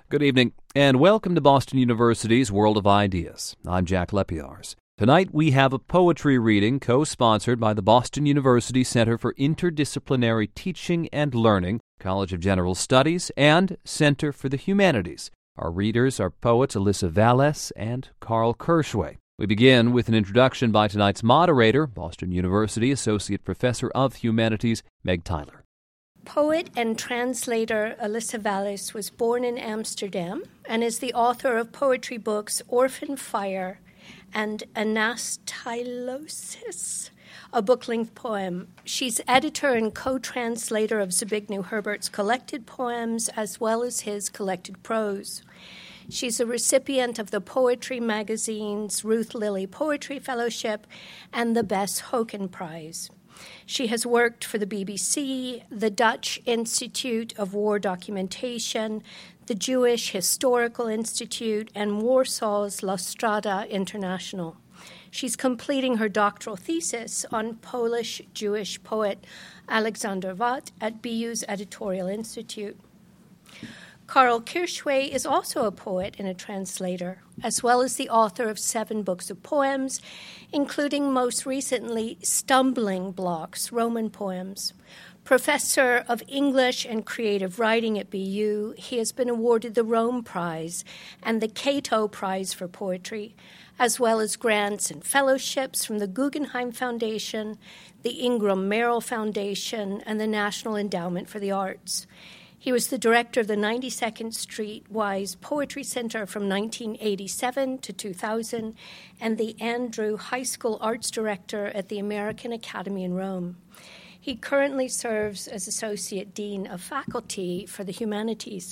Good evening, and welcome to Boston University's World of Ideas. I'm Jack Lepiarz. Tonight we have a poetry reading co-sponsored by the Boston University Center for Interdisciplinary Teaching and Learning, College of General Studies, and Center for the Humanities. Our readers are poets Alyssa Valles and Carl Kirschway. We begin with an introduction by tonight's moderator, Boston University Associate Professor of Humanities, Meg Tyler. Poet and translator Alyssa Valles was born in Amsterdam and is the author of poetry books Orphan Fire and Anastylosis, a book-length poem. She's editor and co-translator of Zbigniew Herbert's collected poems as well as his collected prose. She's a recipient of the Poetry Magazine's Ruth Lilly Poetry Fellowship and the Bess Hoeken Prize. She has worked for the BBC, the Dutch Institute of War Documentation, the Jewish Historical Institute, and Warsaw's La Strada International. She's completing her doctoral thesis on Polish-Jewish poet Alexander Wat at BU's Editorial Institute. Carl Kirschway is also a poet and a translator, as well as the author of 7 books of poems, including most recently Stumbling Blocks, Roman Poems. Professor of English and Creative Writing at BU, he has been awarded the Rome Prize and the Cato Prize for Poetry, as well as grants and fellowships from the Guggenheim Foundation, the Ingram Merrill Foundation, and the National Endowment for the Arts. He was the director of the 92nd Street Wise Poetry Center from 1987 to 2000 and the Andrew High School Arts Director at the American Academy in Rome. He currently serves as Associate Dean of Faculty for the Humanities.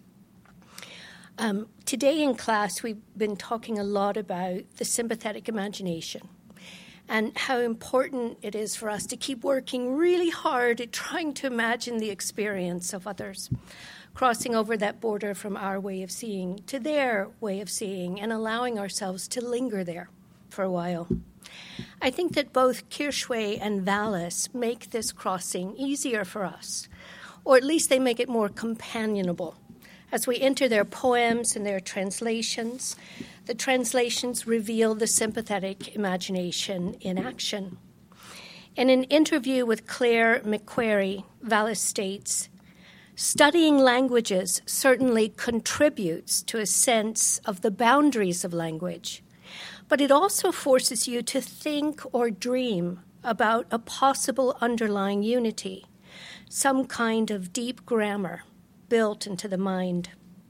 Today in class, we've been talking a lot about the sympathetic imagination and how important it is for us to keep working really hard at trying to imagine the experience of others, crossing over that border from our way of seeing to their way of seeing and allowing ourselves to linger there for a while. I think that both Kirschway and Valles make this crossing easier for us, or at least they make it more companionable. As we enter their poems and their translations, the translations reveal the sympathetic imagination in action. In an interview with Claire McQuarrie, Valles states, "Studying languages certainly contributes to a sense of the boundaries of language, but it also forces you to think or dream about a possible underlying unity, some kind of deep grammar built into the mind.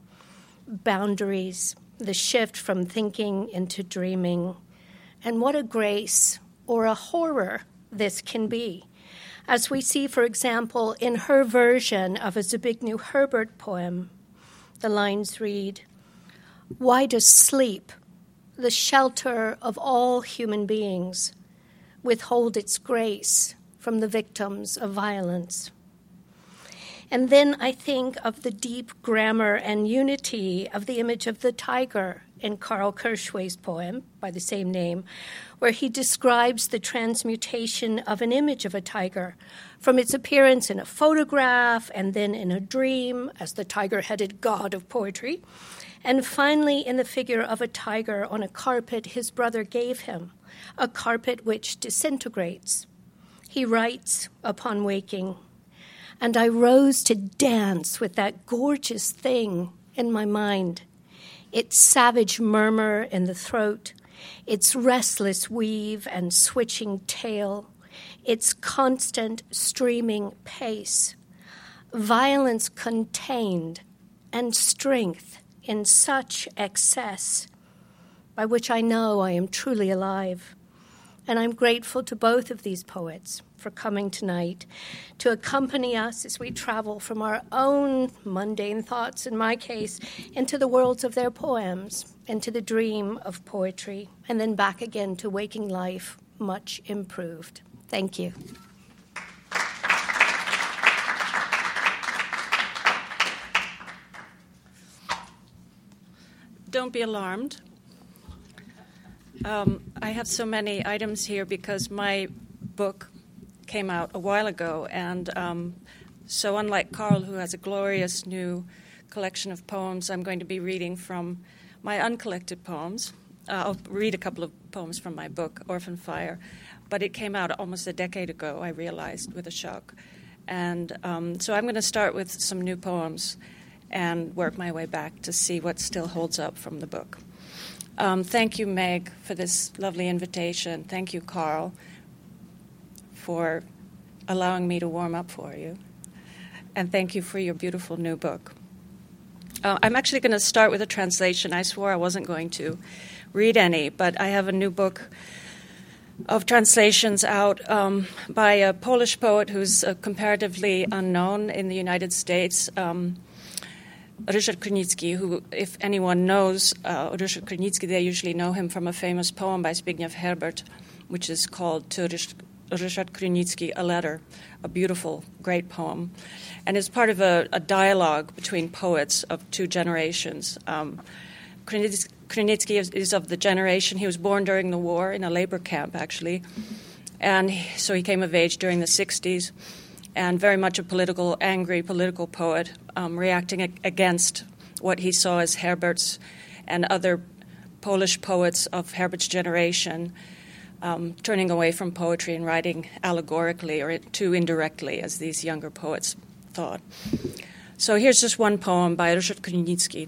Boundaries, the shift from thinking into dreaming, and what a grace or a horror this can be. As we see, for example, in her version of a Zbigniew Herbert poem, the lines read, "Why does sleep, the shelter of all human beings, withhold its grace from the victims of violence?" And then I think of the deep grammar and unity of the image of the tiger in Carl Kirschway's poem by the same name, where he describes the transmutation of an image of a tiger from its appearance in a photograph and then in a dream as the tiger-headed god of poetry, and finally in the figure of a tiger on a carpet his brother gave him, a carpet which disintegrates. He writes upon waking, "And I rose to dance with that gorgeous thing in my mind, its savage murmur in the throat, its restless weave and switching tail, its constant streaming pace, violence contained and strength in such excess, by which I know I am truly alive." And I'm grateful to both of these poets for coming tonight to accompany us as we travel from our own mundane thoughts, in my case, into the worlds of their poems, into the dream of poetry, and then back again to waking life much improved. Thank you. Don't be alarmed. I have so many items here because my book came out a while ago, and so unlike Carl, who has a glorious new collection of poems I'm going to be reading from my uncollected poems. I'll read a couple of poems from my book, Orphan Fire, but it came out almost a decade ago, I realized, with a shock. And so I'm going to start with some new poems and work my way back to see what still holds up from the book. Thank you, Meg, for this lovely invitation. Thank you, Carl, for allowing me to warm up for you. And thank you for your beautiful new book. I'm actually going to start with a translation. I swore I wasn't going to read any, but I have a new book of translations out by a Polish poet who's comparatively unknown in the United States, Ryszard Krynicki, who, if anyone knows Ryszard Krynicki, they usually know him from a famous poem by Zbigniew Herbert, which is called To Ryszard Krynicki, A Letter, a beautiful, great poem. And it's part of a dialogue between poets of two generations. Krynicki is of the generation, he was born during the war in a labor camp, actually. And so he came of age during the 60s. And very much a angry political poet, reacting against what he saw as Herbert's and other Polish poets of Herbert's generation, turning away from poetry and writing allegorically or too indirectly, as these younger poets thought. So here's just one poem by Ryszard Krynicki.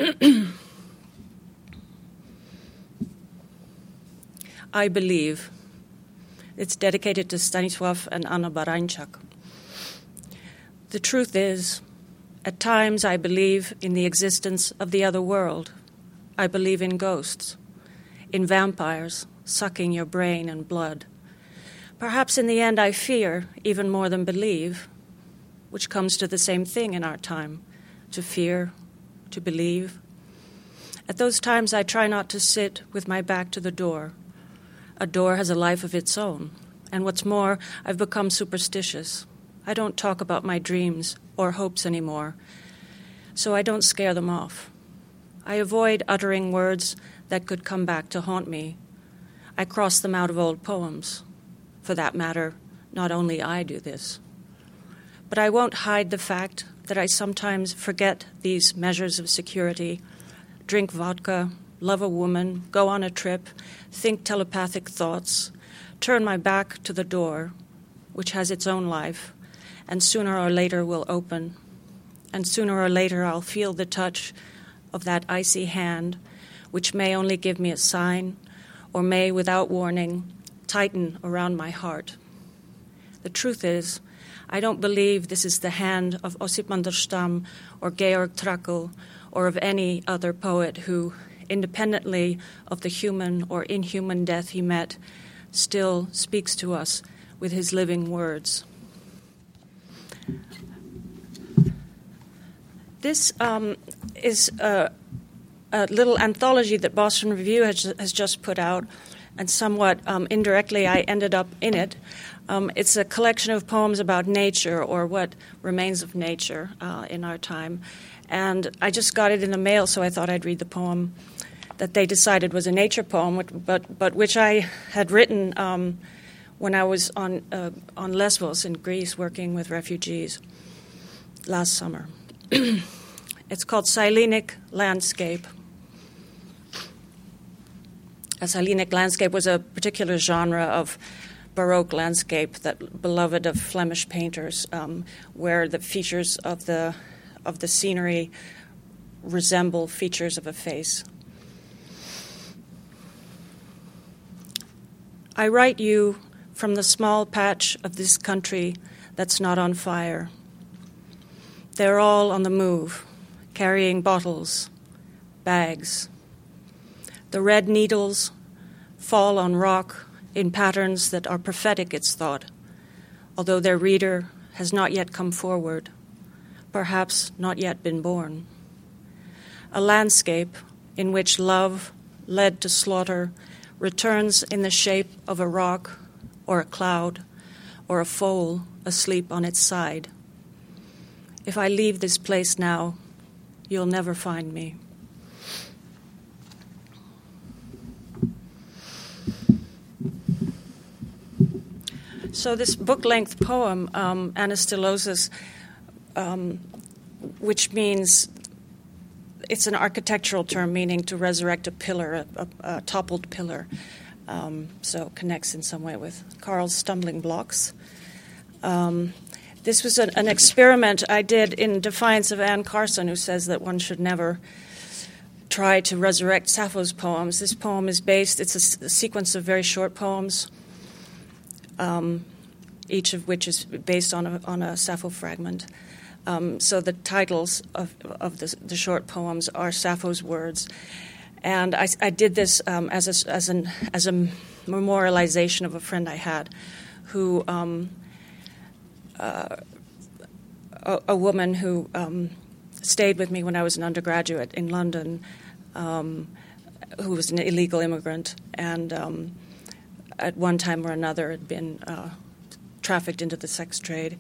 I Believe. It's dedicated to Stanisław and Anna Barańczak. The truth is, at times I believe in the existence of the other world. I believe in ghosts, in vampires sucking your brain and blood. Perhaps in the end I fear even more than believe, which comes to the same thing in our time, to fear, to believe. At those times I try not to sit with my back to the door. A door has a life of its own, and what's more, I've become superstitious. I don't talk about my dreams or hopes anymore, so I don't scare them off. I avoid uttering words that could come back to haunt me. I cross them out of old poems. For that matter, not only I do this. But I won't hide the fact that I sometimes forget these measures of security, drink vodka, love a woman, go on a trip, think telepathic thoughts, turn my back to the door, which has its own life, and sooner or later will open. And sooner or later I'll feel the touch of that icy hand, which may only give me a sign, or may, without warning, tighten around my heart. The truth is, I don't believe this is the hand of Osip Mandelstam or Georg Trakl or of any other poet who, independently of the human or inhuman death he met, still speaks to us with his living words. This is a little anthology that Boston Review has just put out, and somewhat indirectly I ended up in it. It's a collection of poems about nature, or what remains of nature in our time. And I just got it in the mail, so I thought I'd read the poem that they decided was a nature poem, but which I had written when I was on Lesbos in Greece working with refugees last summer. It's called Cyllenic Landscape. A Cyllenic landscape was a particular genre of Baroque landscape that beloved of Flemish painters, where the features of the scenery resemble features of a face. I write you from the small patch of this country that's not on fire. They're all on the move, carrying bottles, bags. The red needles fall on rock in patterns that are prophetic, it's thought, although their reader has not yet come forward, perhaps not yet been born. A landscape in which love, led to slaughter, returns in the shape of a rock or a cloud or a foal asleep on its side. If I leave this place now, you'll never find me. So this book-length poem, Anastylosis, which means it's an architectural term meaning to resurrect a pillar, a toppled pillar. So it connects in some way with Carl's stumbling blocks. This was an experiment I did in defiance of Anne Carson, who says that one should never try to resurrect Sappho's poems. This poem is based, it's a sequence of very short poems, each of which is based on a Sappho fragment. So the titles of the short poems are Sappho's words. And I did this as a memorialization of a friend I had who, a woman who stayed with me when I was an undergraduate in London, who was an illegal immigrant, and at one time or another had been trafficked into the sex trade.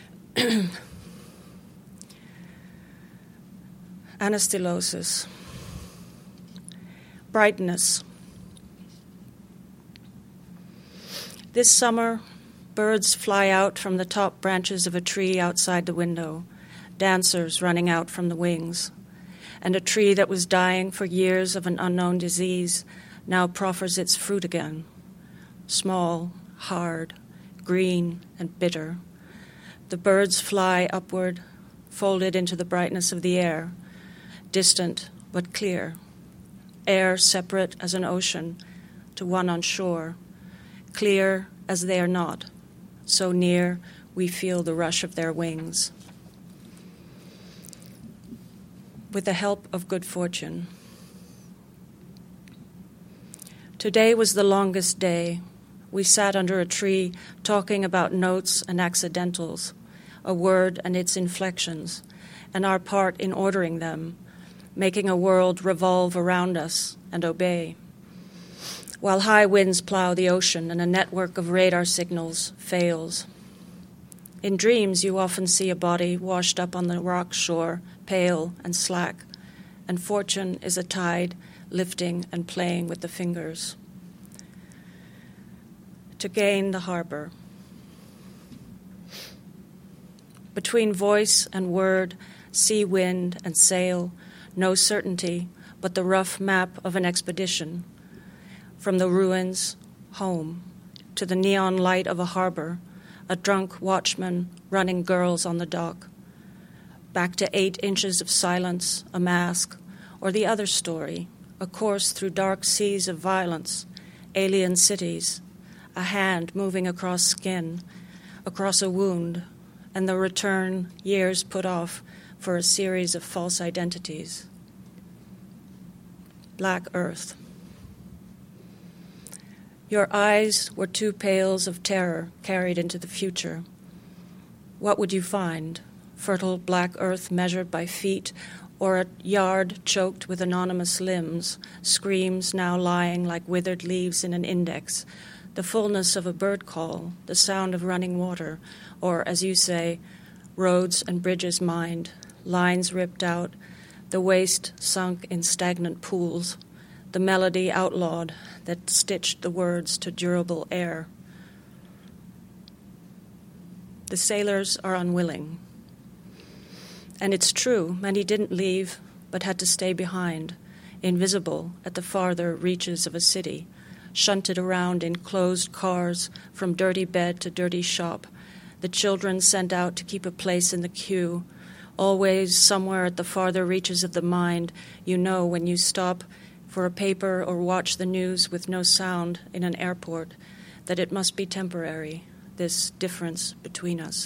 Anastylosis. Brightness. This summer, birds fly out from the top branches of a tree outside the window, dancers running out from the wings, and a tree that was dying for years of an unknown disease now proffers its fruit again, small, hard, green, and bitter. The birds fly upward, folded into the brightness of the air, distant but clear, air separate as an ocean to one on shore, clear as they are not, so near we feel the rush of their wings. With the help of good fortune. Today was the longest day. We sat under a tree talking about notes and accidentals, a word and its inflections, and our part in ordering them, making a world revolve around us and obey. While high winds plow the ocean and a network of radar signals fails. In dreams, you often see a body washed up on the rock shore, pale and slack, and fortune is a tide lifting and playing with the fingers. To gain the harbor. Between voice and word, sea wind and sail, no certainty, but the rough map of an expedition. From the ruins, home, to the neon light of a harbor, a drunk watchman running girls on the dock. Back to 8 inches of silence, a mask, or the other story, a course through dark seas of violence, alien cities, a hand moving across skin, across a wound, and the return years put off for a series of false identities. Black Earth. Your eyes were 2 pails of terror carried into the future. What would you find? Fertile black earth measured by feet, or a yard choked with anonymous limbs, screams now lying like withered leaves in an index, the fullness of a bird call, the sound of running water, or, as you say, roads and bridges mined, lines ripped out, the waste sunk in stagnant pools, the melody outlawed that stitched the words to durable air. The sailors are unwilling. And it's true, many didn't leave, but had to stay behind, invisible at the farther reaches of a city, shunted around in closed cars from dirty bed to dirty shop, the children sent out to keep a place in the queue, always somewhere at the farther reaches of the mind, you know when you stop for a paper or watch the news with no sound in an airport, that it must be temporary, this difference between us.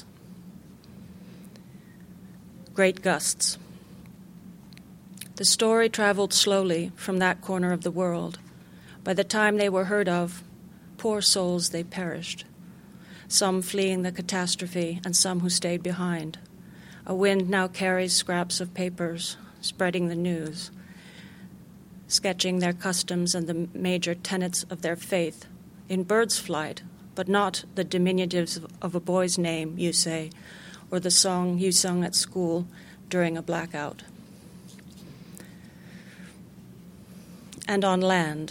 Great gusts. The story traveled slowly from that corner of the world. By the time they were heard of, poor souls, they perished, some fleeing the catastrophe and some who stayed behind. A wind now carries scraps of papers, spreading the news, sketching their customs and the major tenets of their faith, in bird's flight, but not the diminutives of a boy's name, you say, or the song you sung at school during a blackout. And on land,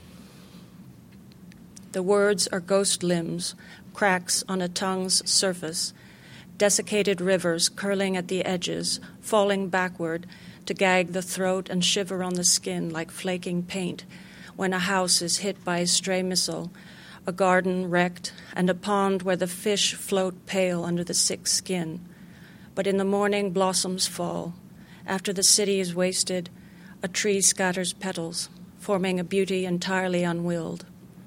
the words are ghost limbs, cracks on a tongue's surface, desiccated rivers curling at the edges, falling backward to gag the throat and shiver on the skin like flaking paint when a house is hit by a stray missile, a garden wrecked, and a pond where the fish float pale under the sick skin. But in the morning blossoms fall. After the city is wasted, a tree scatters petals, forming a beauty entirely unwilled.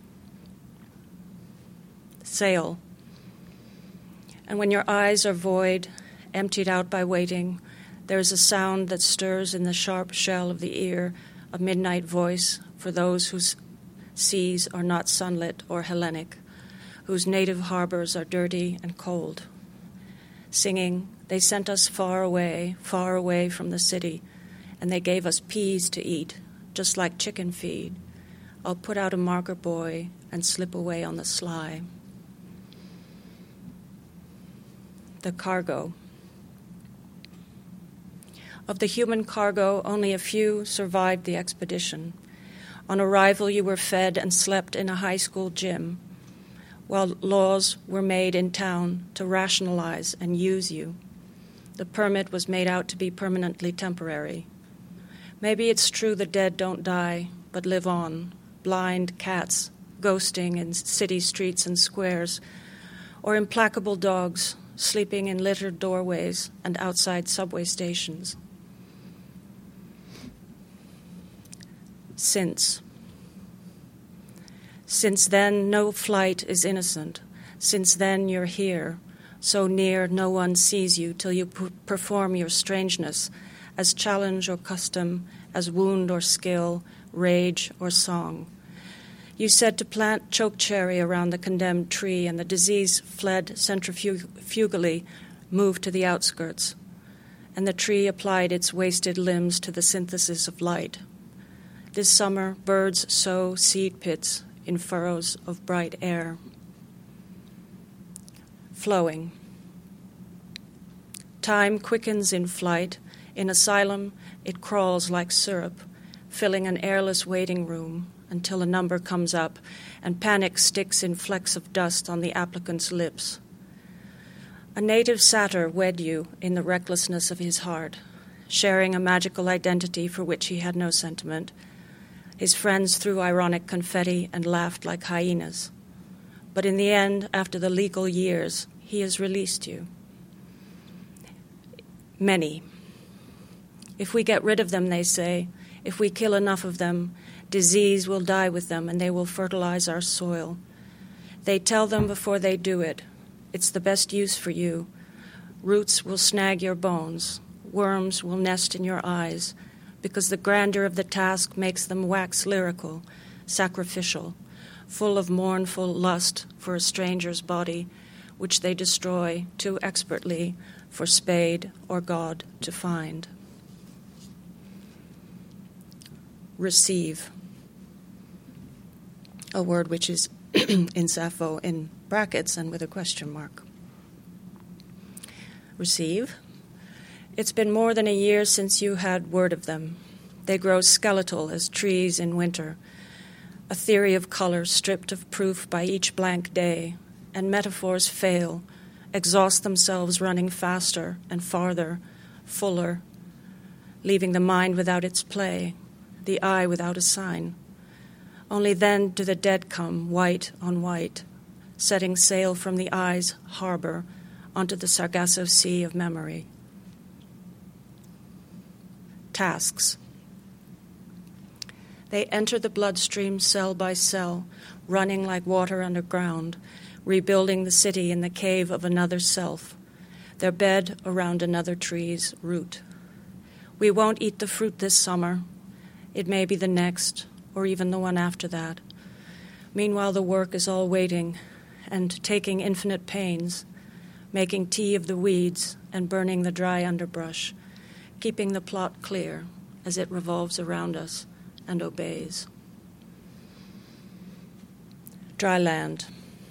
Sail. And when your eyes are void, emptied out by waiting, there is a sound that stirs in the sharp shell of the ear, a midnight voice for those whose seas are not sunlit or Hellenic, whose native harbors are dirty and cold. Singing, they sent us far away from the city, and they gave us peas to eat, just like chicken feed. I'll put out a marker buoy and slip away on the sly. The cargo. Of the human cargo, only a few survived the expedition. On arrival, you were fed and slept in a high school gym, while laws were made in town to rationalize and use you. The permit was made out to be permanently temporary. Maybe it's true the dead don't die, but live on, blind cats ghosting in city streets and squares, or implacable dogs sleeping in littered doorways and outside subway stations. Since then, no flight is innocent. Since then, you're here, so near no one sees you till you perform your strangeness as challenge or custom, as wound or skill, rage or song. You said to plant chokecherry around the condemned tree, and the disease fled centrifugally, moved to the outskirts, and the tree applied its wasted limbs to the synthesis of light. This summer, birds sow seed pits in furrows of bright air. Flowing. Time quickens in flight. In asylum, it crawls like syrup, filling an airless waiting room until a number comes up and panic sticks in flecks of dust on the applicant's lips. A native satyr wed you in the recklessness of his heart, sharing a magical identity for which he had no sentiment. His friends threw ironic confetti and laughed like hyenas. But in the end, after the legal years, he has released you. Many. If we get rid of them, they say, if we kill enough of them, disease will die with them and they will fertilize our soil. They tell them before they do it, it's the best use for you. Roots will snag your bones. Worms will nest in your eyes, because the grandeur of the task makes them wax lyrical, sacrificial, full of mournful lust for a stranger's body, which they destroy too expertly for spade or God to find. Receive, a word which is in Sappho in brackets and with a question mark. Receive. It's been more than a year since you had word of them. They grow skeletal as trees in winter, a theory of color stripped of proof by each blank day, and metaphors fail, exhaust themselves running faster and farther, fuller, leaving the mind without its play, the eye without a sign. Only then do the dead come, white on white, setting sail from the eye's harbor onto the Sargasso Sea of memory. Tasks. They enter the bloodstream cell by cell, running like water underground, rebuilding the city in the cave of another self, their bed around another tree's root. We won't eat the fruit this summer. It may be the next, or even the one after that. Meanwhile, the work is all waiting and taking infinite pains, making tea of the weeds and burning the dry underbrush, keeping the plot clear as it revolves around us and obeys. Dry land.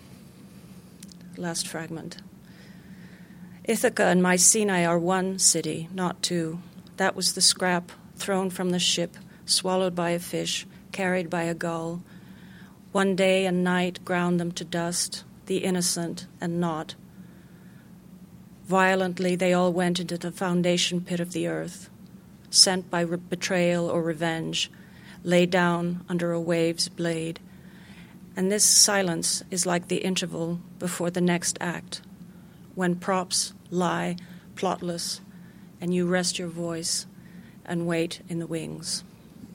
Last fragment. Ithaca and Mycenae are one city, not two. That was the scrap thrown from the ship, swallowed by a fish, carried by a gull. One day and night ground them to dust, the innocent and not. Violently they all went into the foundation pit of the earth. sent by betrayal or revenge, lay down under a wave's blade. And this silence is like the interval before the next act, when props lie plotless, and you rest your voice and wait in the wings.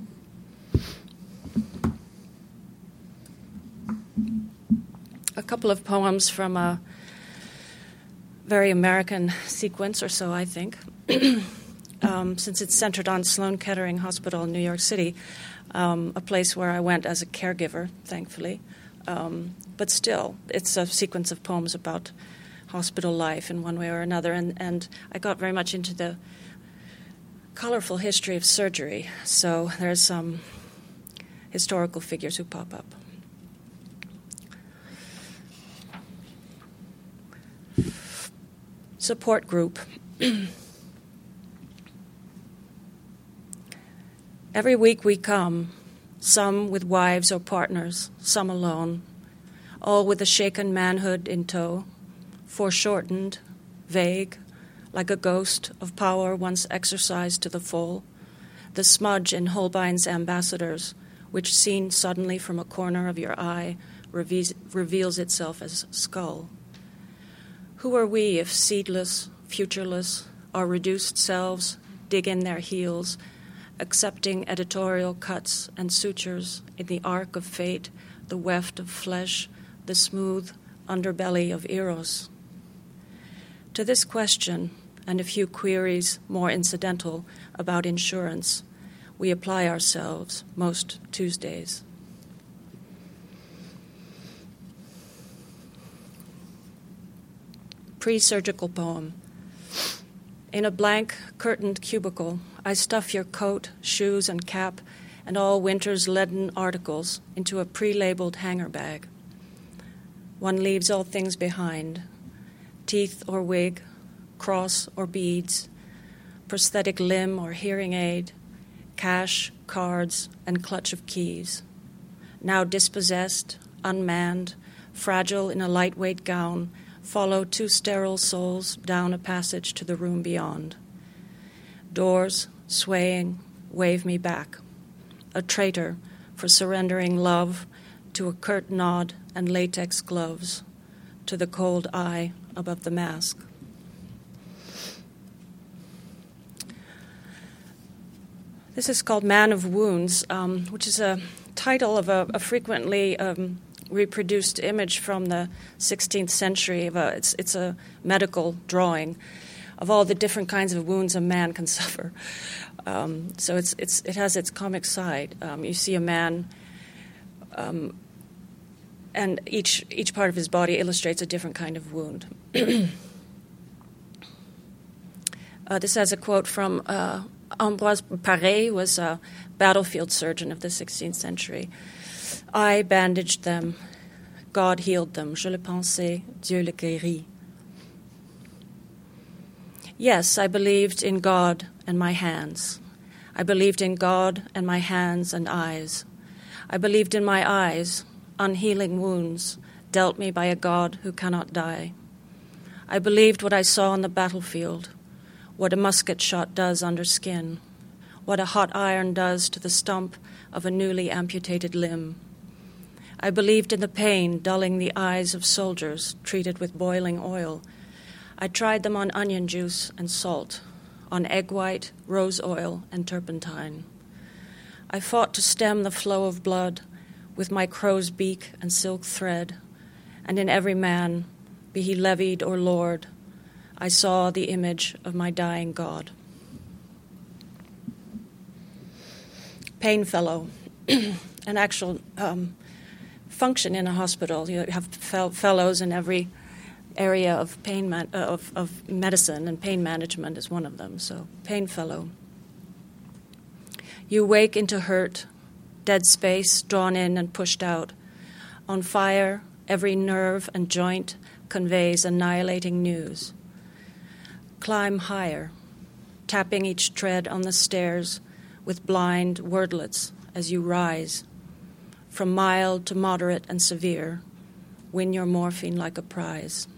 A couple of poems from a very American sequence or so, I think. Since it's centered on Sloan Kettering Hospital in New York City, a place where I went as a caregiver, thankfully. But still, it's a sequence of poems about hospital life in one way or another. And I got very much into the colorful history of surgery. So there's some historical figures who pop up. Support group. Every week we come, some with wives or partners, some alone, all with a shaken manhood in tow, foreshortened, vague, like a ghost of power once exercised to the full, the smudge in Holbein's Ambassadors, which seen suddenly from a corner of your eye reveals itself as skull. Who are we if seedless, futureless, our reduced selves dig in their heels, accepting editorial cuts and sutures in the arc of fate, the weft of flesh, the smooth underbelly of Eros? To this question, and a few queries more incidental about insurance, we apply ourselves most Tuesdays. Pre-surgical poem. In a blank, curtained cubicle, I stuff your coat, shoes, and cap, and all winter's leaden articles into a pre-labeled hanger bag. One leaves all things behind: teeth or wig, cross or beads, prosthetic limb or hearing aid, cash, cards, and clutch of keys. Now dispossessed, unmanned, fragile in a lightweight gown, follow two sterile souls down a passage to the room beyond. Doors, swaying, wave me back. A traitor for surrendering love to a curt nod and latex gloves, to the cold eye above the mask. This is called Man of Wounds, which is a title of a frequently reproduced image from the 16th century. It's a medical drawing of all the different kinds of wounds a man can suffer. So it has its comic side. You see a man, and each part of his body illustrates a different kind of wound. This has a quote from Ambroise Paré, who was a battlefield surgeon of the 16th century. I bandaged them. God healed them. Je le pensais, Dieu le guérit. Yes, I believed in God and my hands. I believed in God and my hands and eyes. I believed in my eyes, unhealing wounds dealt me by a God who cannot die. I believed what I saw on the battlefield, what a musket shot does under skin, what a hot iron does to the stump of a newly amputated limb. I believed in the pain dulling the eyes of soldiers treated with boiling oil. I tried them on onion juice and salt, on egg white, rose oil, and turpentine. I fought to stem the flow of blood with my crow's beak and silk thread, and in every man, be he levied or lord, I saw the image of my dying God. Pain fellow, an actual function in a hospital. You have fellows in every area of pain of medicine, and pain management is one of them. So, pain fellow. You wake into hurt, dead space drawn in and pushed out. On fire, every nerve and joint conveys annihilating news. Climb higher, tapping each tread on the stairs with blind wordlets as you rise. From mild to moderate and severe, win your morphine like a prize.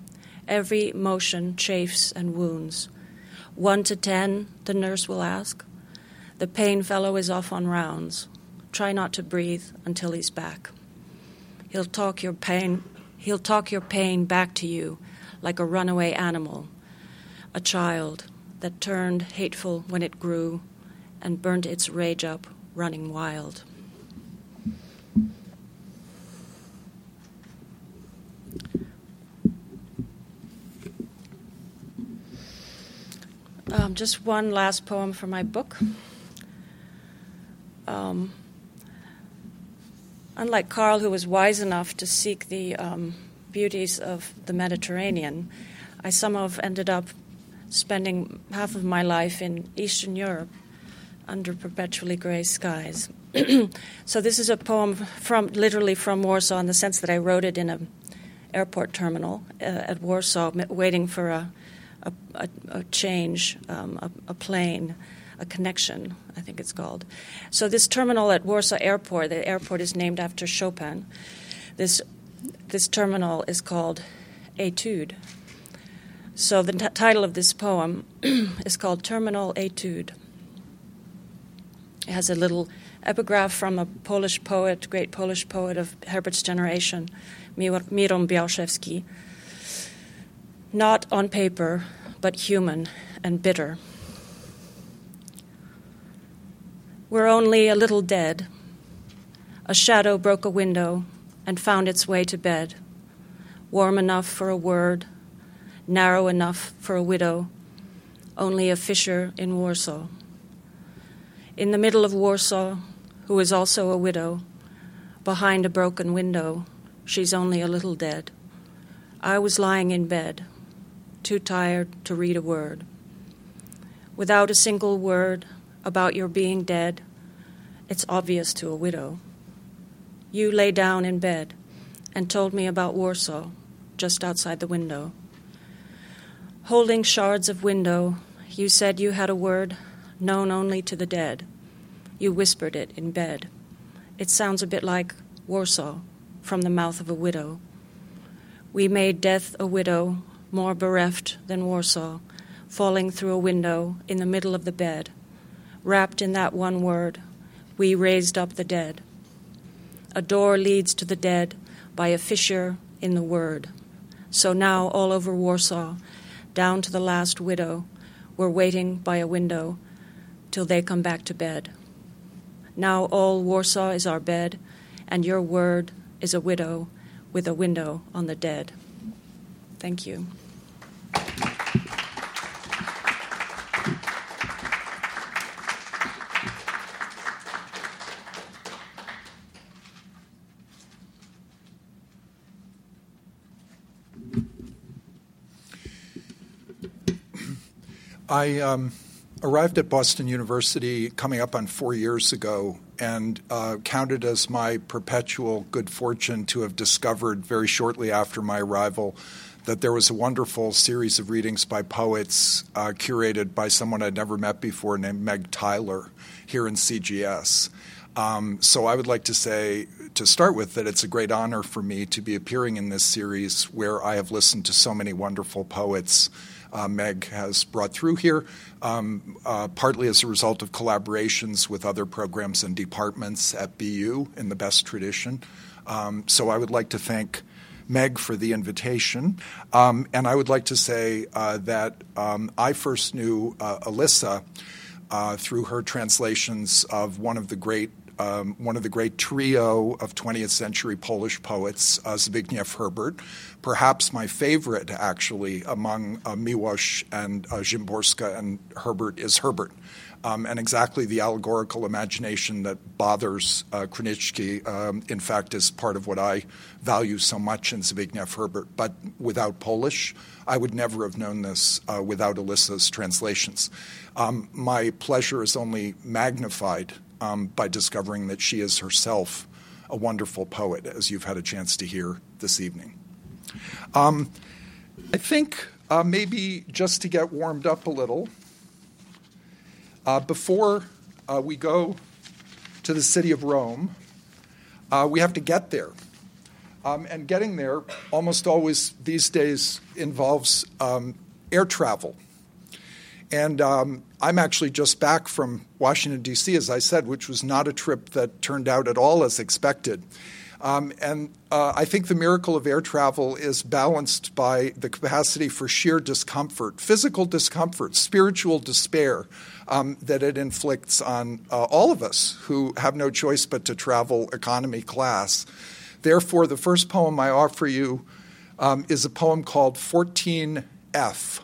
Every motion chafes and wounds. 1 to 10, the nurse will ask. The pain fellow is off on rounds. Try not to breathe until he's back. He'll talk your pain back to you like a runaway animal, a child that turned hateful when it grew and burnt its rage up running wild. Just one last poem from my book. Unlike Carl, who was wise enough to seek the beauties of the Mediterranean, I somehow ended up spending half of my life in Eastern Europe under perpetually gray skies. So this is a poem literally from Warsaw, in the sense that I wrote it in an airport terminal at Warsaw, waiting for a change, a plane, a connection, I think it's called. So this terminal at Warsaw Airport, the airport is named after Chopin. This terminal is called Étude. So the title of this poem is called Terminal Étude. It has a little epigraph from a Polish poet, great Polish poet of Herbert's generation, Miron Białaszewski. Not on paper, but human and bitter. We're only a little dead. A shadow broke a window and found its way to bed, warm enough for a word, narrow enough for a widow, only a fisher in Warsaw. In the middle of Warsaw, who is also a widow, behind a broken window, she's only a little dead. I was lying in bed, too tired to read a word. Without a single word about your being dead, it's obvious to a widow. You lay down in bed and told me about Warsaw, just outside the window. Holding shards of window, you said you had a word known only to the dead. You whispered it in bed. It sounds a bit like Warsaw from the mouth of a widow. We made death a widow, more bereft than Warsaw, falling through a window in the middle of the bed. Wrapped in that one word, we raised up the dead. A door leads to the dead by a fissure in the word. So now all over Warsaw, down to the last widow, we're waiting by a window till they come back to bed. Now all Warsaw is our bed, and your word is a widow with a window on the dead. Thank you. I arrived at Boston University coming up on 4 years ago and counted as my perpetual good fortune to have discovered very shortly after my arrival that there was a wonderful series of readings by poets curated by someone I'd never met before named Meg Tyler here in CGS. So I would like to say, to start with, that it's a great honor for me to be appearing in this series where I have listened to so many wonderful poets Meg has brought through here, partly as a result of collaborations with other programs and departments at BU in the best tradition. So I would like to thank Meg for the invitation. And I would like to say that I first knew Alyssa through her translations of one of the great trio of 20th century Polish poets, Zbigniew Herbert, perhaps my favorite actually among Miłosz and Szymborska and Herbert is Herbert. And exactly the allegorical imagination that bothers Krynicki, in fact, is part of what I value so much in Zbigniew Herbert. But without Polish, I would never have known this without Alyssa's translations. My pleasure is only magnified by discovering that she is herself a wonderful poet, as you've had a chance to hear this evening. I think maybe just to get warmed up a little, before we go to the city of Rome, we have to get there. And getting there almost always these days involves air travel. And I'm actually just back from Washington, D.C., as I said, which was not a trip that turned out at all as expected. I think the miracle of air travel is balanced by the capacity for sheer discomfort, physical discomfort, spiritual despair that it inflicts on all of us who have no choice but to travel economy class. Therefore, the first poem I offer you is a poem called 14F.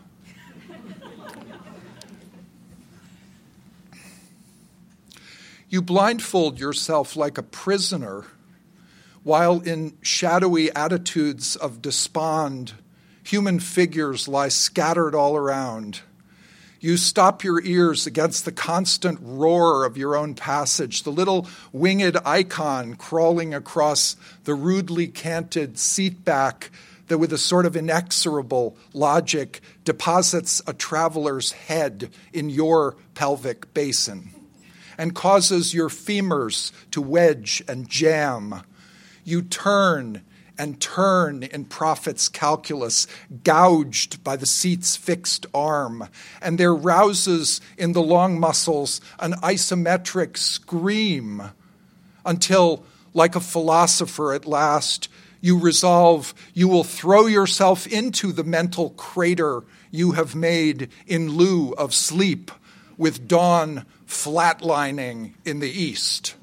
You blindfold yourself like a prisoner while in shadowy attitudes of despond, human figures lie scattered all around. You stop your ears against the constant roar of your own passage, the little winged icon crawling across the rudely canted seat back that with a sort of inexorable logic deposits a traveler's head in your pelvic basin and causes your femurs to wedge and jam. You turn and turn in prophet's calculus, gouged by the seat's fixed arm, and there rouses in the long muscles an isometric scream until, like a philosopher at last, you resolve you will throw yourself into the mental crater you have made in lieu of sleep, with dawn flatlining in the east.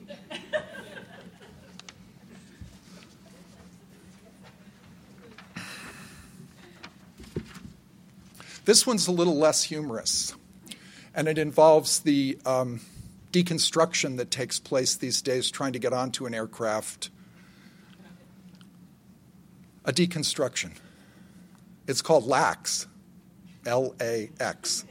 This one's a little less humorous, and it involves the deconstruction that takes place these days trying to get onto an aircraft. A deconstruction. It's called LAX, L-A-X.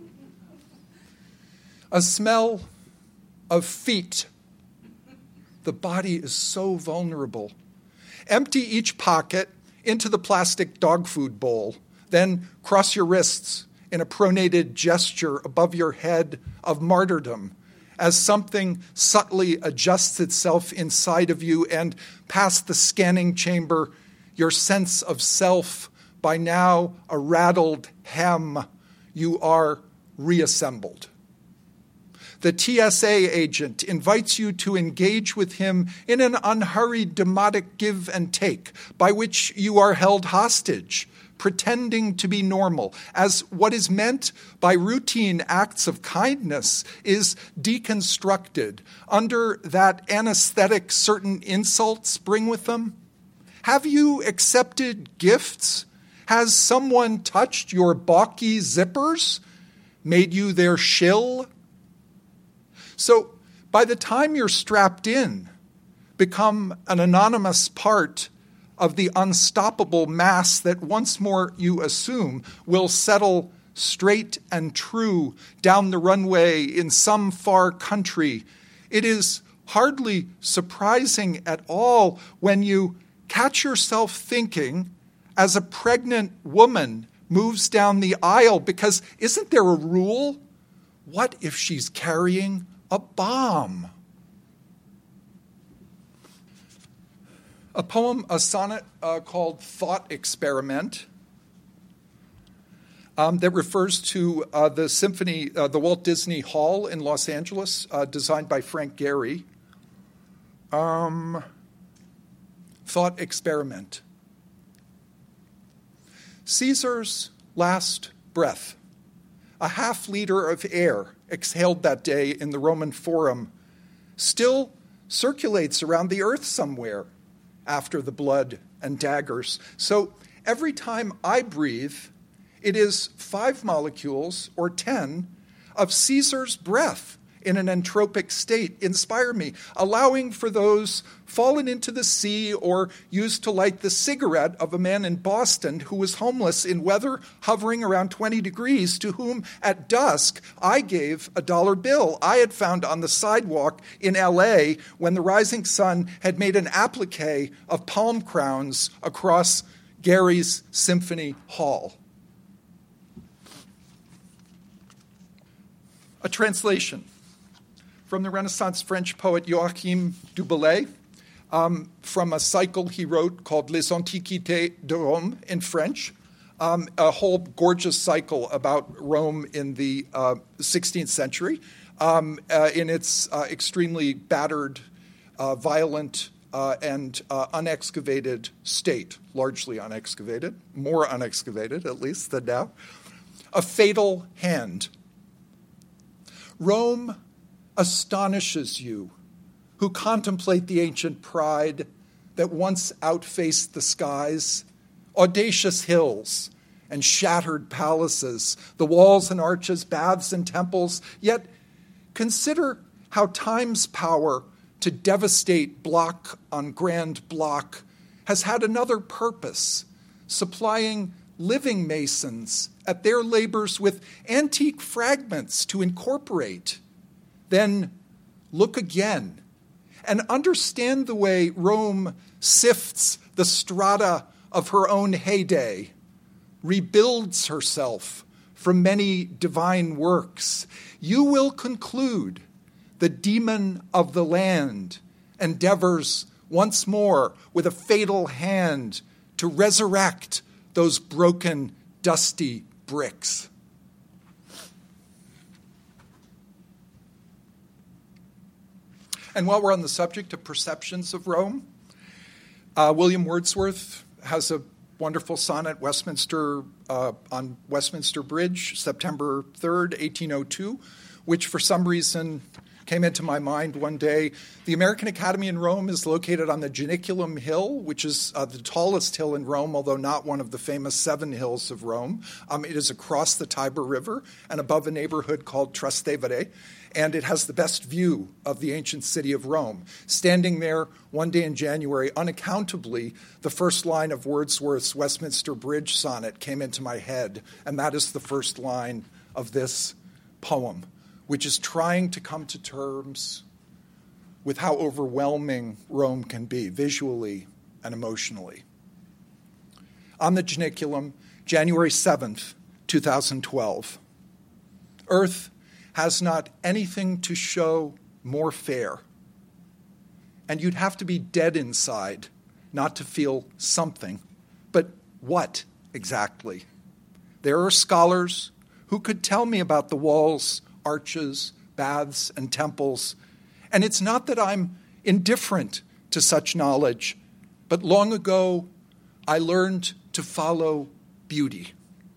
A smell of feet. The body is so vulnerable. Empty each pocket into the plastic dog food bowl. Then cross your wrists in a pronated gesture above your head of martyrdom as something subtly adjusts itself inside of you, and past the scanning chamber, your sense of self, by now a rattled hem, you are reassembled. The TSA agent invites you to engage with him in an unhurried demotic give and take by which you are held hostage, pretending to be normal, as what is meant by routine acts of kindness is deconstructed under that anesthetic certain insults bring with them. Have you accepted gifts? Has someone touched your balky zippers, made you their shill? So by the time you're strapped in, become an anonymous part of the unstoppable mass that once more you assume will settle straight and true down the runway in some far country, it is hardly surprising at all when you catch yourself thinking as a pregnant woman moves down the aisle, because isn't there a rule? What if she's carrying a bomb? A poem, a sonnet called Thought Experiment that refers to the symphony, the Walt Disney Hall in Los Angeles, designed by Frank Gehry. Thought Experiment. Caesar's last breath, a half-liter of air exhaled that day in the Roman Forum, still circulates around the earth somewhere after the blood and daggers. So every time I breathe, it is 5 molecules or 10 of Caesar's breath in an entropic state inspire me, allowing for those fallen into the sea or used to light the cigarette of a man in Boston who was homeless in weather hovering around 20 degrees, to whom at dusk I gave a dollar bill I had found on the sidewalk in L.A. when the rising sun had made an applique of palm crowns across Gehry's Symphony Hall. A translation from the Renaissance French poet Joachim du Bellay, from a cycle he wrote called Les Antiquités de Rome in French. a whole gorgeous cycle about Rome in the 16th century in its extremely battered, violent, and unexcavated state, largely unexcavated, more unexcavated at least than now. A Fatal Hand. Rome astonishes you who contemplate the ancient pride that once outfaced the skies, audacious hills and shattered palaces, the walls and arches, baths and temples. Yet consider how time's power to devastate block on grand block has had another purpose, supplying living masons at their labors with antique fragments to incorporate. Then look again and understand the way Rome sifts the strata of her own heyday, rebuilds herself from many divine works. You will conclude the demon of the land endeavors once more with a fatal hand to resurrect those broken, dusty bricks. And while we're on the subject of perceptions of Rome, William Wordsworth has a wonderful sonnet, Westminster, on Westminster Bridge, September 3rd, 1802, which for some reason came into my mind one day. The American Academy in Rome is located on the Janiculum Hill, which is the tallest hill in Rome, although not one of the famous 7 hills of Rome. It is across the Tiber River and above a neighborhood called Trastevere, and it has the best view of the ancient city of Rome. Standing there one day in January, unaccountably, the first line of Wordsworth's Westminster Bridge sonnet came into my head, and that is the first line of this poem, which is trying to come to terms with how overwhelming Rome can be, visually and emotionally. On the Janiculum, January 7th, 2012. Earth has not anything to show more fair. And you'd have to be dead inside not to feel something. But what exactly? There are scholars who could tell me about the walls, arches, baths, and temples. And it's not that I'm indifferent to such knowledge, but long ago I learned to follow beauty.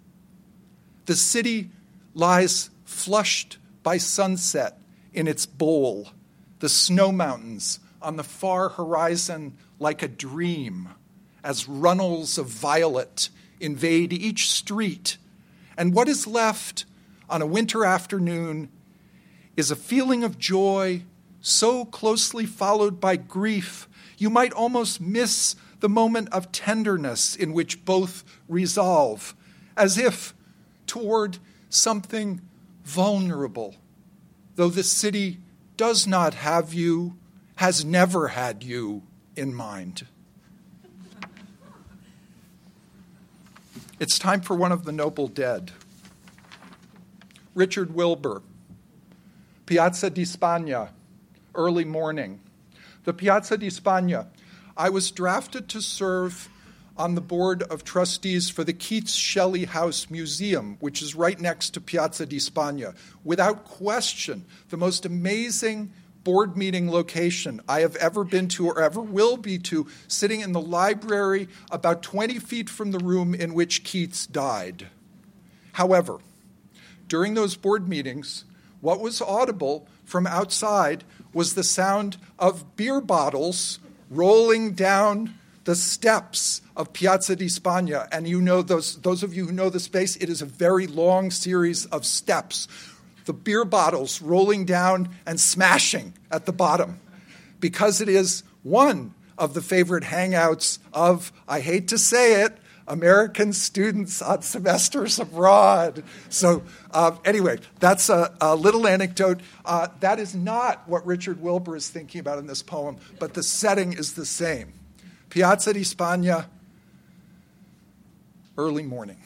The city lies flushed by sunset in its bowl, the snow mountains on the far horizon like a dream, as runnels of violet invade each street. And what is left on a winter afternoon is a feeling of joy so closely followed by grief, you might almost miss the moment of tenderness in which both resolve, as if toward something vulnerable, though the city does not have you, has never had you in mind. It's time for one of the noble dead. Richard Wilbur, Piazza di Spagna, early morning. The Piazza di Spagna. I was drafted to serve on the board of trustees for the Keats Shelley House Museum, which is right next to Piazza di Spagna. Without question, the most amazing board meeting location I have ever been to or ever will be to, sitting in the library about 20 feet from the room in which Keats died. However, during those board meetings, what was audible from outside was the sound of beer bottles rolling down the steps of Piazza di Spagna. And you know, those of you who know the space, it is a very long series of steps. The beer bottles rolling down and smashing at the bottom, because it is one of the favorite hangouts of, I hate to say it, American students on semesters abroad. So anyway, that's a little anecdote. That is not what Richard Wilbur is thinking about in this poem, but the setting is the same. Piazza di Spagna, early morning.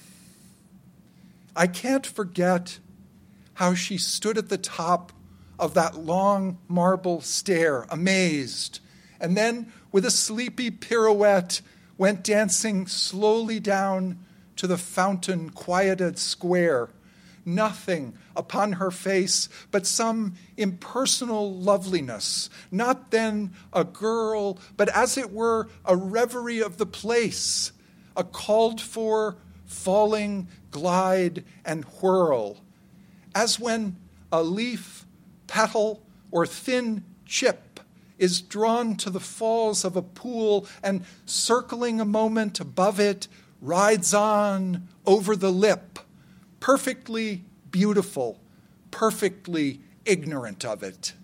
I can't forget how she stood at the top of that long marble stair, amazed, and then with a sleepy pirouette went dancing slowly down to the fountain quieted square. Nothing upon her face but some impersonal loveliness, not then a girl, but as it were a reverie of the place, a called-for falling glide and whirl, as when a leaf, petal, or thin chip is drawn to the falls of a pool and, circling a moment above it, rides on over the lip, perfectly beautiful, perfectly ignorant of it.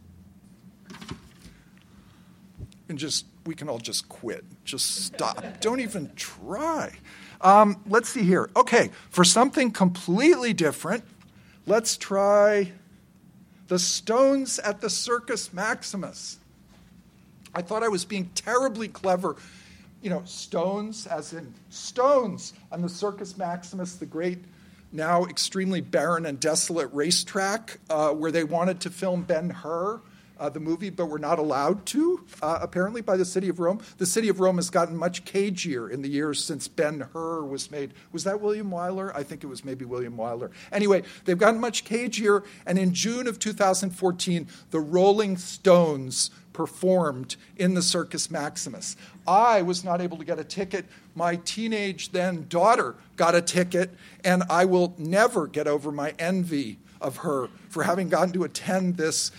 And we can all just quit. Just stop. Don't even try. Let's see here. Okay, for something completely different, let's try The Stones at the Circus Maximus. I thought I was being terribly clever. You know, stones as in stones on the Circus Maximus, the great, now extremely barren and desolate racetrack where they wanted to film Ben-Hur, the movie, but were not allowed to, apparently, by the city of Rome. The city of Rome has gotten much cagier in the years since Ben-Hur was made. Was that William Wyler? I think it was maybe William Wyler. Anyway, they've gotten much cagier, and in June of 2014, the Rolling Stones performed in the Circus Maximus. I was not able to get a ticket. My teenage then daughter got a ticket, and I will never get over my envy of her for having gotten to attend this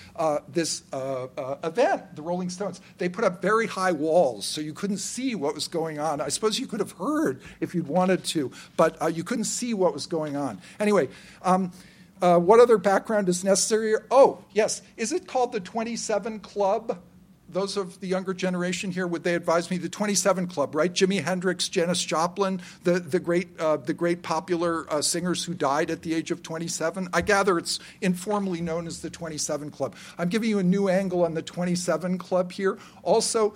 event, the Rolling Stones. They put up very high walls, so you couldn't see what was going on. I suppose you could have heard if you'd wanted to, but you couldn't see what was going on. Anyway, what other background is necessary? Oh, yes. Is it called the 27 Club? Those of the younger generation here, would they advise me? The 27 Club, right? Jimi Hendrix, Janis Joplin, the great popular singers who died at the age of 27. I gather it's informally known as the 27 Club. I'm giving you a new angle on the 27 Club here. Also,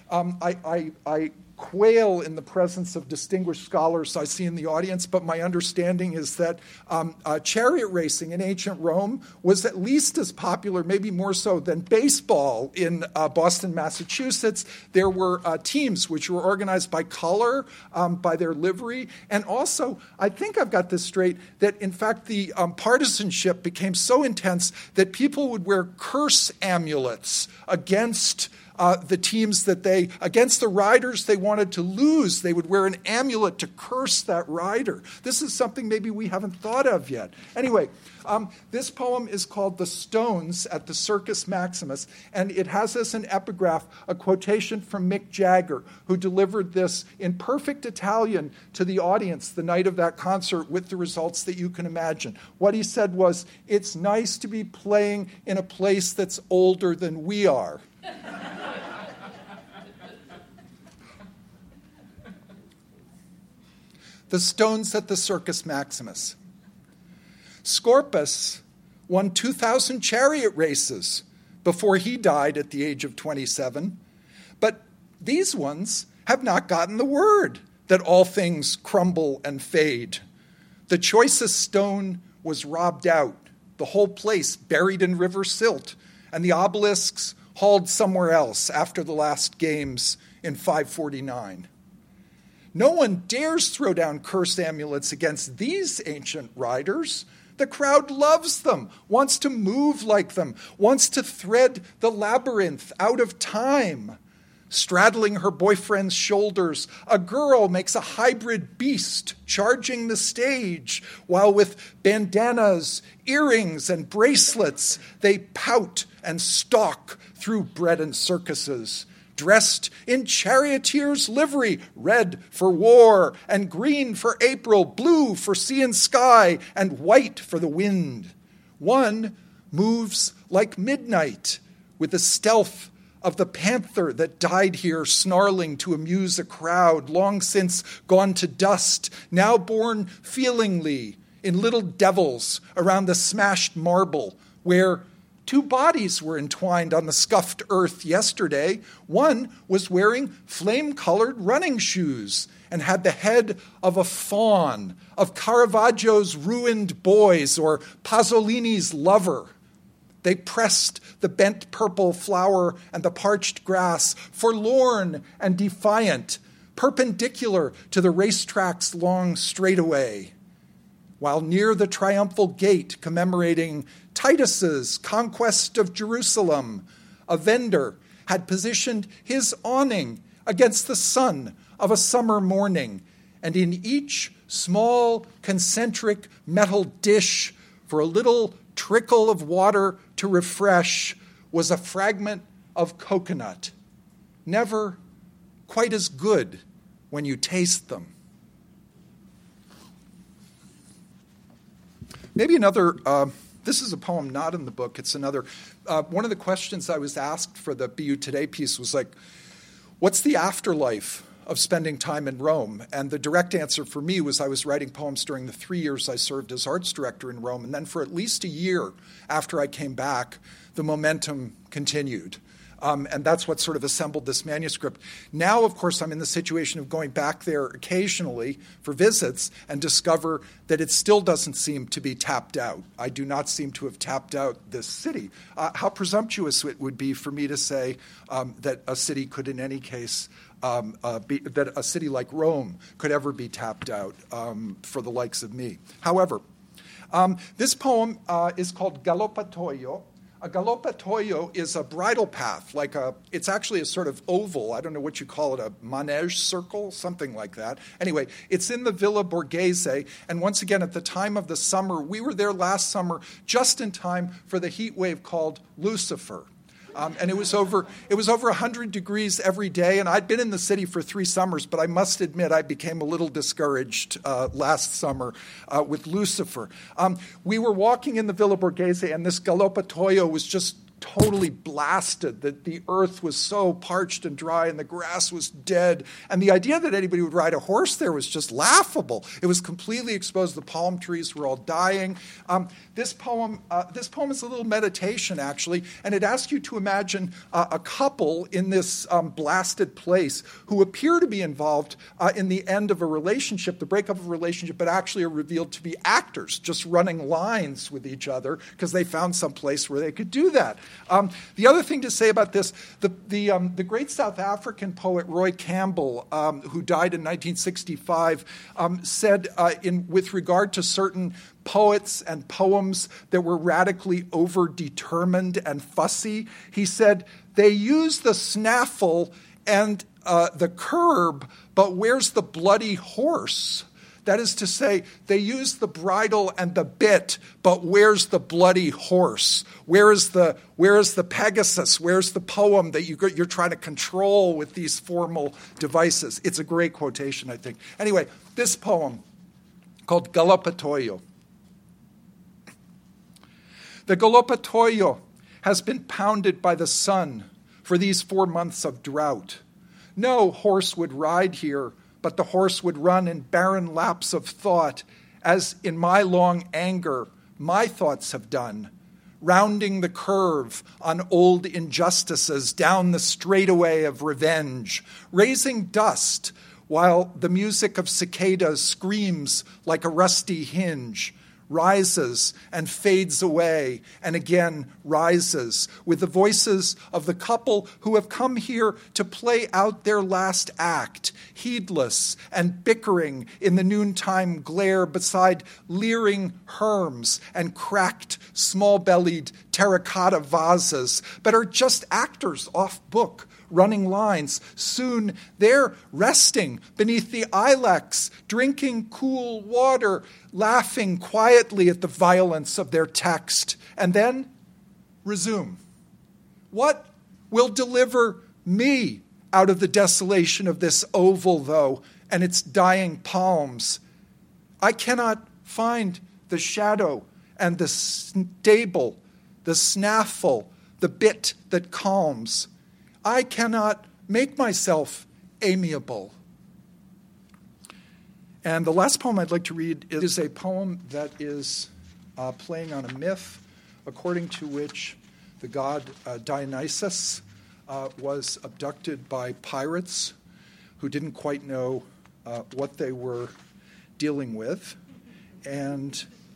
I quail in the presence of distinguished scholars I see in the audience, but my understanding is that chariot racing in ancient Rome was at least as popular, maybe more so, than baseball in Boston, Massachusetts. There were teams which were organized by color, by their livery, and also, I think I've got this straight, that in fact the partisanship became so intense that people would wear curse amulets against the teams against the riders they wanted to lose. They would wear an amulet to curse that rider. This is something maybe we haven't thought of yet. Anyway, this poem is called The Stones at the Circus Maximus, and it has as an epigraph a quotation from Mick Jagger, who delivered this in perfect Italian to the audience the night of that concert with the results that you can imagine. What he said was, "It's nice to be playing in a place that's older than we are." The Stones at the Circus Maximus. Scorpus won 2,000 chariot races before he died at the age of 27, but these ones have not gotten the word that all things crumble and fade. The choicest stone was robbed out, the whole place buried in river silt, and the obelisks hauled somewhere else after the last games in 549. No one dares throw down curse amulets against these ancient riders. The crowd loves them, wants to move like them, wants to thread the labyrinth out of time. Straddling her boyfriend's shoulders, a girl makes a hybrid beast charging the stage, while with bandanas, earrings, and bracelets, they pout and stalk through bread and circuses. Dressed in charioteer's livery, red for war, and green for April, blue for sea and sky, and white for the wind. One moves like midnight, with the stealth of the panther that died here snarling to amuse a crowd, long since gone to dust, now born feelingly in little devils around the smashed marble, where 2 bodies were entwined on the scuffed earth yesterday. One was wearing flame-colored running shoes and had the head of a faun, of Caravaggio's Ruined Boys or Pasolini's Lover. They pressed the bent purple flower and the parched grass, forlorn and defiant, perpendicular to the racetrack's long straightaway, while near the triumphal gate commemorating Titus's conquest of Jerusalem, a vendor had positioned his awning against the sun of a summer morning, and in each small concentric metal dish for a little trickle of water to refresh was a fragment of coconut, never quite as good when you taste them. Maybe another, this is a poem not in the book, it's another. One of the questions I was asked for the BU Today piece was like, what's the afterlife of spending time in Rome? And the direct answer for me was I was writing poems during the 3 years I served as arts director in Rome. And then for at least a year after I came back, the momentum continued. And that's what sort of assembled this manuscript. Now, of course, I'm in the situation of going back there occasionally for visits and discover that it still doesn't seem to be tapped out. I do not seem to have tapped out this city. How presumptuous it would be for me to say that a city could in any case that a city like Rome could ever be tapped out for the likes of me. However, this poem is called Galopatoio. A galopatoio is a bridle path, it's actually a sort of oval, I don't know what you call it, a manège circle, something like that. Anyway, it's in the Villa Borghese, and once again, at the time of the summer, we were there last summer just in time for the heat wave called Lucifer. And it was over 100 degrees every day, and I'd been in the city for 3 summers, but I must admit I became a little discouraged last summer with Lucifer. We were walking in the Villa Borghese, and this Galopatoio was just totally blasted, that the earth was so parched and dry and the grass was dead. And the idea that anybody would ride a horse there was just laughable. It was completely exposed. The palm trees were all dying. This poem is a little meditation, actually, and it asks you to imagine a couple in this blasted place who appear to be involved in the end of a relationship, the breakup of a relationship, but actually are revealed to be actors, just running lines with each other because they found some place where they could do that. The other thing to say about this, the great South African poet Roy Campbell, who died in 1965, said with regard to certain poets and poems that were radically over-determined and fussy, he said, they use the snaffle and the curb, but where's the bloody horse? That is to say, they use the bridle and the bit, but where's the bloody horse? Where is the Pegasus? Where's the poem that you're trying to control with these formal devices? It's a great quotation, I think. Anyway, this poem called Galopatoio. The Galopatoio has been pounded by the sun for these 4 months of drought. No horse would ride here, but the horse would run in barren laps of thought, as in my long anger my thoughts have done, rounding the curve on old injustices down the straightaway of revenge, raising dust while the music of cicadas screams like a rusty hinge, rises and fades away and again rises with the voices of the couple who have come here to play out their last act, heedless and bickering in the noontime glare beside leering herms and cracked, small-bellied terracotta vases, but are just actors off book, running lines. Soon they're resting beneath the ilex, drinking cool water, laughing quietly at the violence of their text, and then resume. What will deliver me out of the desolation of this oval, though, and its dying palms? I cannot find the shadow and the stable, the snaffle, the bit that calms. I cannot make myself amiable. And the last poem I'd like to read is a poem that is playing on a myth according to which the god Dionysus was abducted by pirates who didn't quite know what they were dealing with. And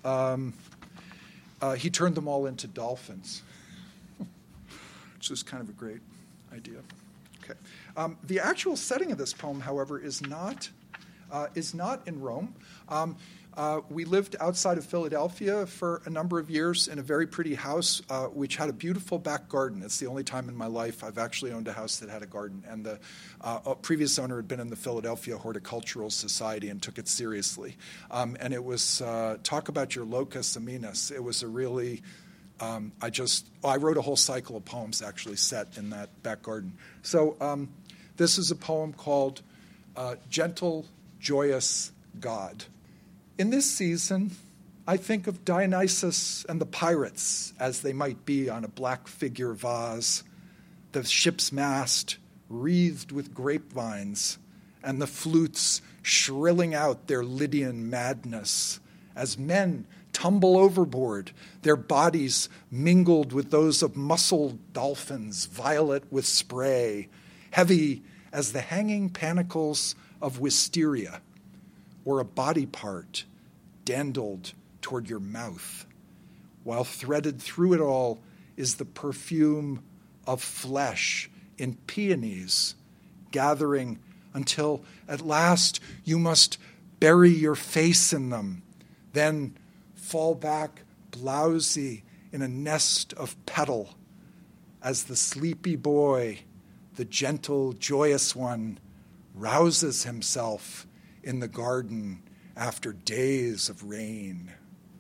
he turned them all into dolphins, which is kind of a great idea. Okay. The actual setting of this poem, however, is not in Rome. We lived outside of Philadelphia for a number of years in a very pretty house, which had a beautiful back garden. It's the only time in my life I've actually owned a house that had a garden. And the previous owner had been in the Philadelphia Horticultural Society and took it seriously. And it was, talk about your locus amenus. It was a really, I wrote a whole cycle of poems actually set in that back garden. So this is a poem called Gentle, Joyous God. In this season, I think of Dionysus and the pirates as they might be on a black figure vase, the ship's mast wreathed with grapevines, and the flutes shrilling out their Lydian madness as men tumble overboard, their bodies mingled with those of mussel dolphins, violet with spray, heavy as the hanging panicles of wisteria, or a body part dandled toward your mouth, while threaded through it all is the perfume of flesh in peonies, gathering until at last you must bury your face in them, then fall back blousy in a nest of petal as the sleepy boy, the gentle, joyous one, rouses himself in the garden after days of rain.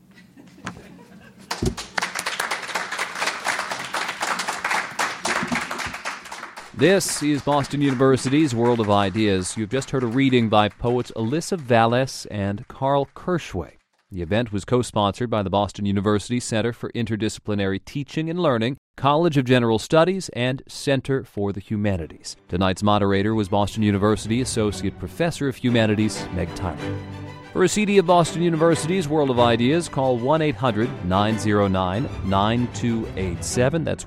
This is Boston University's World of Ideas. You've just heard a reading by poets Alyssa Valles and Carl Kirschway. The event was co-sponsored by the Boston University Center for Interdisciplinary Teaching and Learning, College of General Studies, and Center for the Humanities. Tonight's moderator was Boston University Associate Professor of Humanities, Meg Tyler. For a CD of Boston University's World of Ideas, call 1-800-909-9287. That's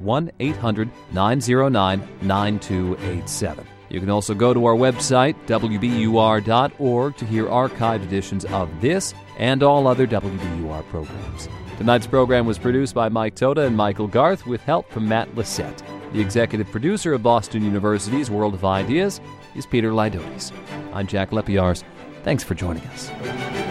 1-800-909-9287. You can also go to our website, wbur.org, to hear archived editions of this and all other WBUR programs. Tonight's program was produced by Mike Toda and Michael Garth with help from Matt Lissette. The executive producer of Boston University's World of Ideas is Peter Lydotes. I'm Jack Lepiarz. Thanks for joining us.